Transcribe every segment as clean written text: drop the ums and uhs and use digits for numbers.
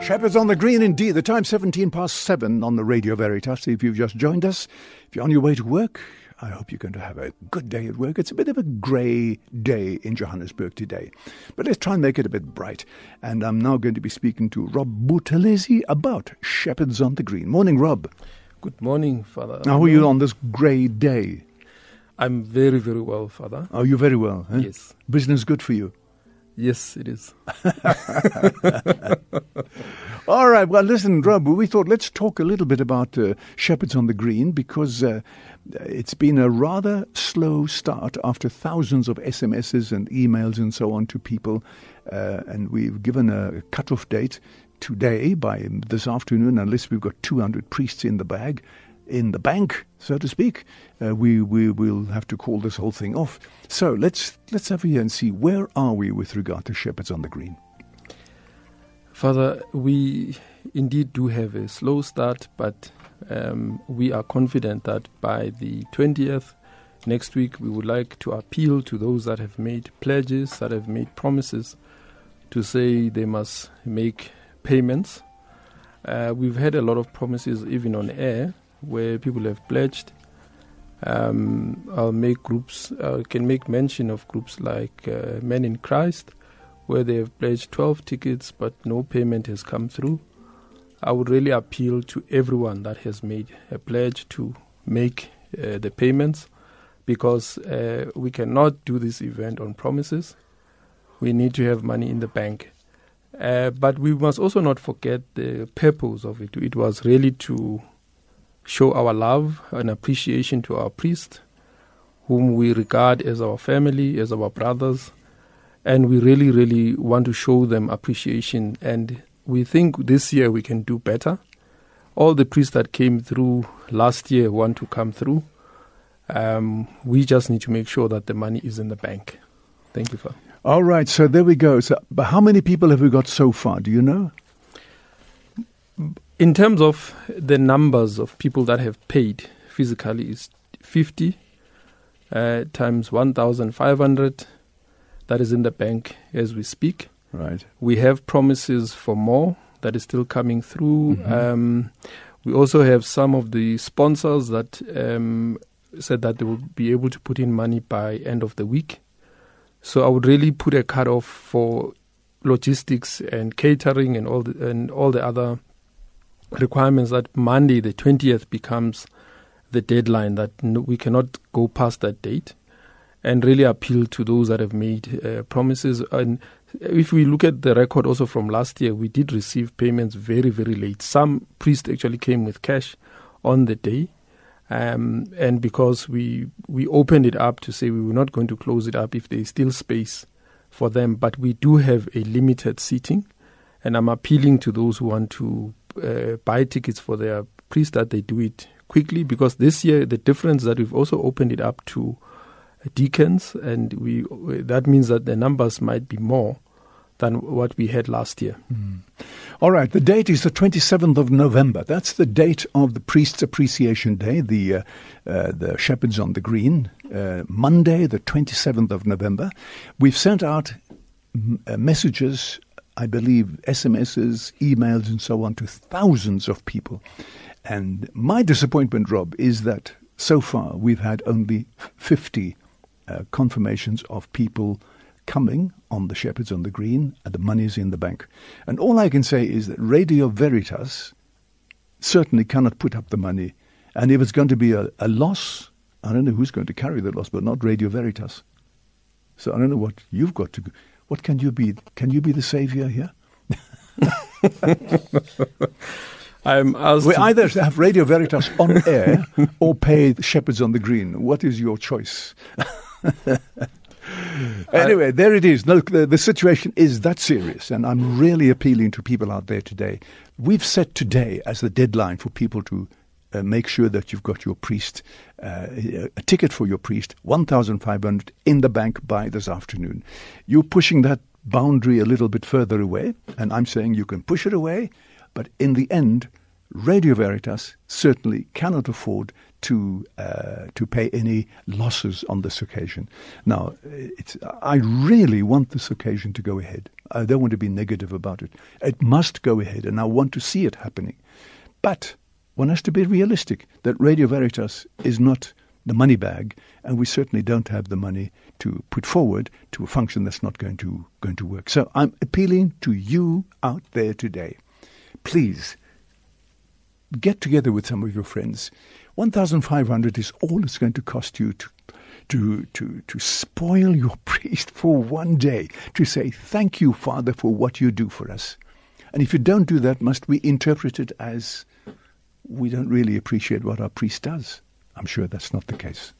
Shepherds on the Green indeed. The time 7:17 on the Radio Veritas. If you've just joined us, if you're on your way to work, I hope you're going to have a good day at work. It's a bit of a grey day in Johannesburg today. But let's try and make it a bit bright. And I'm now going to be speaking to Rob Buthelezi about Shepherds on the Green. Morning, Rob. Good morning, Father. How are you on this grey day? I'm very, very well, Father. Oh, you're very well, huh? Yes. Business good for you? Yes, it is. All right. Well, listen, Rob, we thought let's talk a little bit about Shepherds on the Green because it's been a rather slow start after thousands of SMSs and emails and so on to people. And we've given a cut-off date today by this afternoon, unless we've got 200 priests in the bank, so to speak, we will have to call this whole thing off. So let's have a hear and see, where are we with regard to Shepherds on the Green? Father, we indeed do have a slow start, but we are confident that by the 20th next week, we would like to appeal to those that have made pledges, that have made promises, to say they must make payments. We've had a lot of promises even on air, where people have pledged. I'll make groups, can make mention of groups like Men in Christ, where they have pledged 12 tickets, but no payment has come through. I would really appeal to everyone that has made a pledge to make the payments, because we cannot do this event on promises. We need to have money in the bank. But we must also not forget the purpose of it. It was really to show our love and appreciation to our priests, whom we regard as our family, as our brothers, and we really, really want to show them appreciation. And we think this year we can do better. All the priests that came through last year want to come through. We just need to make sure that the money is in the bank. Thank you, Father. All right, so there we go. So, but how many people have we got so far? Do you know? In terms of the numbers of people that have paid physically, is 50 times 1,500. That is in the bank as we speak. Right. We have promises for more that is still coming through. Mm-hmm. We also have some of the sponsors that said that they will be able to put in money by end of the week. So I would really put a cutoff for logistics and catering and all the other requirements, that Monday the 20th becomes the deadline, that we cannot go past that date, and really appeal to those that have made promises. And if we look at the record also from last year, we did receive payments very, very late. Some priests actually came with cash on the day, and because we opened it up to say we were not going to close it up if there is still space for them, but we do have a limited seating, and I'm appealing to those who want to buy tickets for their priest that they do it quickly, because this year the difference that we've also opened it up to deacons, and that means that the numbers might be more than what we had last year. All right, the date is the 27th of November. That's the date of the Priest's Appreciation Day, the Shepherds on the Green, Monday, the 27th of November. We've sent out messages, I believe, SMSs, emails and so on, to thousands of people. And my disappointment, Rob, is that so far we've had only 50 confirmations of people coming on the Shepherds on the Green, and the money's in the bank. And all I can say is that Radio Veritas certainly cannot put up the money. And if it's going to be a loss, I don't know who's going to carry the loss, but not Radio Veritas. So I don't know what you've got to... What can you be? Can you be the savior here? We either have Radio Veritas on air or pay the Shepherds on the Green. What is your choice? Anyway, there it is. No, the situation is that serious, and I'm really appealing to people out there today. We've set today as the deadline for people to make sure that you've got your priest, a ticket for your priest, 1,500 in the bank by this afternoon. You're pushing that boundary a little bit further away, and I'm saying you can push it away, but in the end, Radio Veritas certainly cannot afford to pay any losses on this occasion. Now, I really want this occasion to go ahead. I don't want to be negative about it. It must go ahead, and I want to see it happening. But one has to be realistic that Radio Veritas is not the money bag, and we certainly don't have the money to put forward to a function that's not going to work. So I'm appealing to you out there today. Please get together with some of your friends. 1,500 is all it's going to cost you to spoil your priest for one day, to say thank you, Father, for what you do for us. And if you don't do that, must we interpret it as we don't really appreciate what our priest does? I'm sure that's not the case.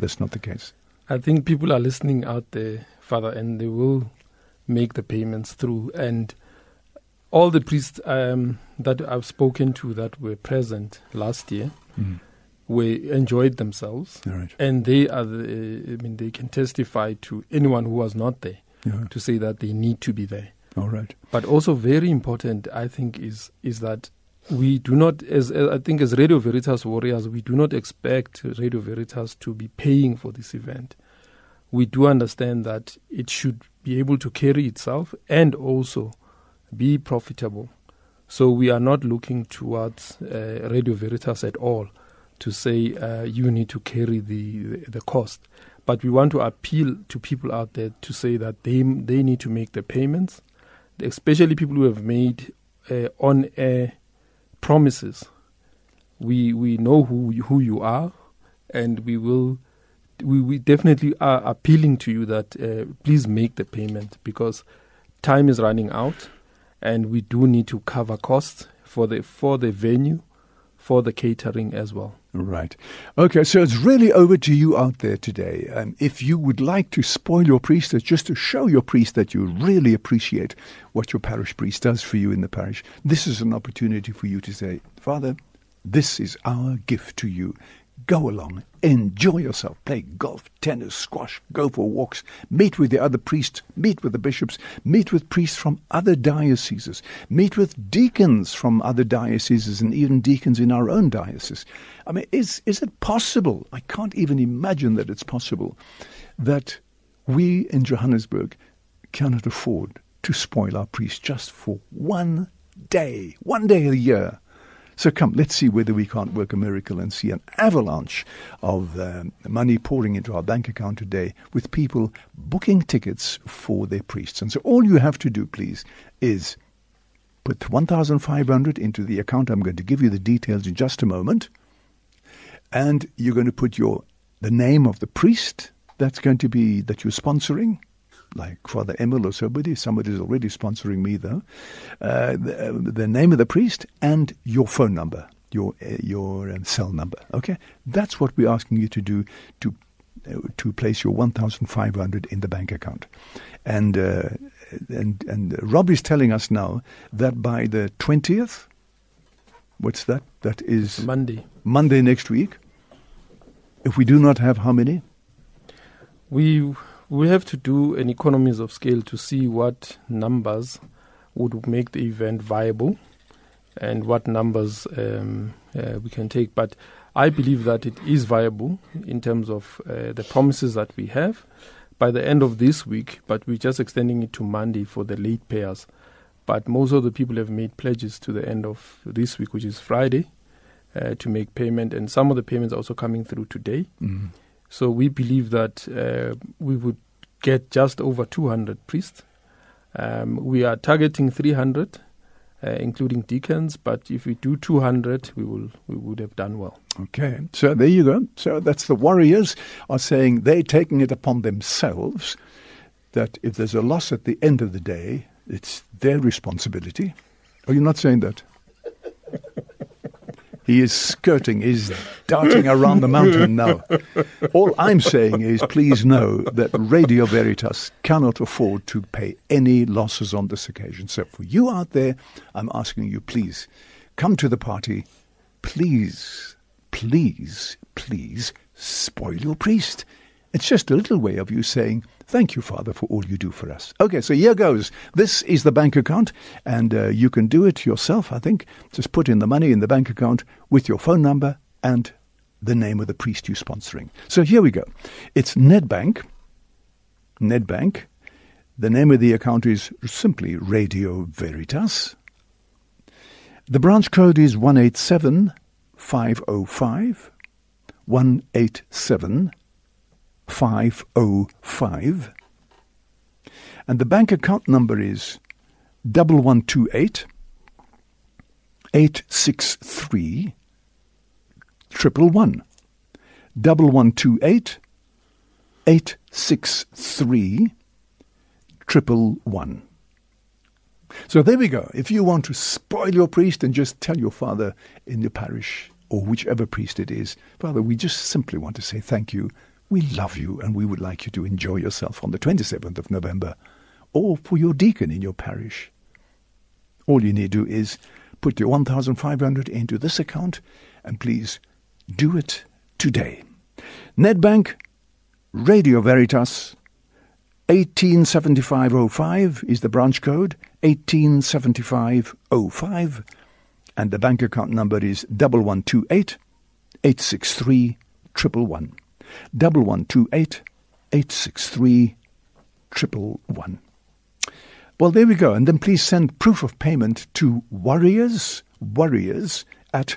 I think people are listening out there, Father, and they will make the payments through. And all the priests that I've spoken to that were present last year enjoyed themselves. Right. And they they can testify to anyone who was not there to say that they need to be there. All right. But also very important, I think, is that we do not, as Radio Veritas warriors, we do not expect Radio Veritas to be paying for this event. We do understand that it should be able to carry itself and also be profitable. So we are not looking towards Radio Veritas at all to say you need to carry the cost. But we want to appeal to people out there to say that they need to make the payments, especially people who have made on-air promises. We know who you are, and we definitely are appealing to you that please make the payment, because time is running out, and we do need to cover costs for the venue, for the catering as well. Right. Okay, so it's really over to you out there today. If you would like to spoil your priest, just to show your priest that you really appreciate what your parish priest does for you in the parish, this is an opportunity for you to say, Father, this is our gift to you. Go along, enjoy yourself, play golf, tennis, squash, go for walks, meet with the other priests, meet with the bishops, meet with priests from other dioceses, meet with deacons from other dioceses, and even deacons in our own diocese. I mean, is it possible? I can't even imagine that it's possible that we in Johannesburg cannot afford to spoil our priests just for one day a year. So come, let's see whether we can't work a miracle and see an avalanche of money pouring into our bank account today with people booking tickets for their priests. And so all you have to do, please, is put 1,500 into the account. I'm going to give you the details in just a moment. And you're going to put the name of the priest that you're sponsoring, like Father Emil or somebody's already sponsoring me, though. The name of the priest and your phone number, your cell number. Okay, that's what we're asking you to do to place your 1,500 in the bank account. And Rob is telling us now that by the 20th, what's that? That is Monday next week. If we do not have how many? We have to do an economies of scale to see what numbers would make the event viable and what numbers we can take. But I believe that it is viable in terms of the promises that we have by the end of this week, but we're just extending it to Monday for the late payers. But most of the people have made pledges to the end of this week, which is Friday, to make payment. And some of the payments are also coming through today. Mm-hmm. So we believe that we would get just over 200 priests. We are targeting 300, including deacons. But if we do 200, we would have done well. Okay, so there you go. So that's the warriors are saying they're taking it upon themselves that if there's a loss at the end of the day, it's their responsibility. Are you not saying that? He is skirting, he's darting around the mountain now. All I'm saying is please know that Radio Veritas cannot afford to pay any losses on this occasion. So for you out there, I'm asking you, please, come to the party. Please, please, please spoil your priest. It's just a little way of you saying, thank you, Father, for all you do for us. Okay, so here goes. This is the bank account, and you can do it yourself, I think. Just put in the money in the bank account with your phone number and the name of the priest you're sponsoring. So here we go. It's Nedbank. Nedbank. The name of the account is simply Radio Veritas. The branch code is 187505. 187505. And the bank account number is 1128 863 111. 1128 863 111. So there we go. If you want to spoil your priest and just tell your father in your parish, or whichever priest it is, Father, we just simply want to say thank you. We love you, and we would like you to enjoy yourself on the 27th of November, or for your deacon in your parish. All you need to do is put your 1,500 into this account, and please do it today. Nedbank, Radio Veritas, 187505 is the branch code, 187505, and the bank account number is 1128 863 111. 1128 863 111. Well, there we go. And then please send proof of payment to warriors at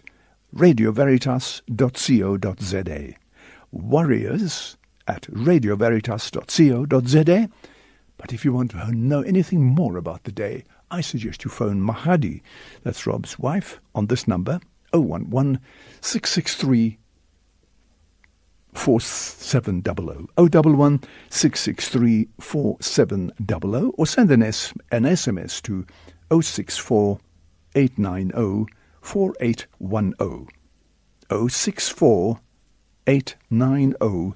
radioveritas.co.za. Warriors at radioveritas.co.za. But if you want to know anything more about the day, I suggest you phone Mahadi, that's Rob's wife, on this number, 011 663 4700. 011 663 4700, or send an SMS to 064 890 4810. 064 890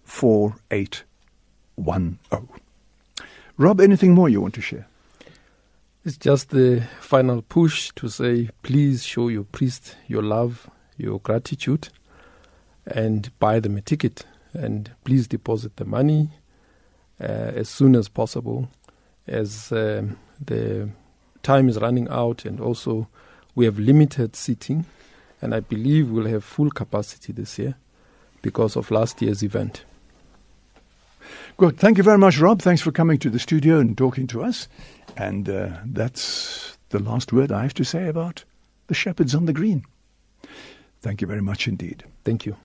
4810. Rob, anything more you want to share? It's just the final push to say, please show your priest your love, your gratitude, and buy them a ticket. And please deposit the money as soon as possible, as the time is running out, and also we have limited seating, and I believe we'll have full capacity this year because of last year's event. Good. Thank you very much, Rob. Thanks for coming to the studio and talking to us. And that's the last word I have to say about the Shepherds on the Green. Thank you very much indeed. Thank you.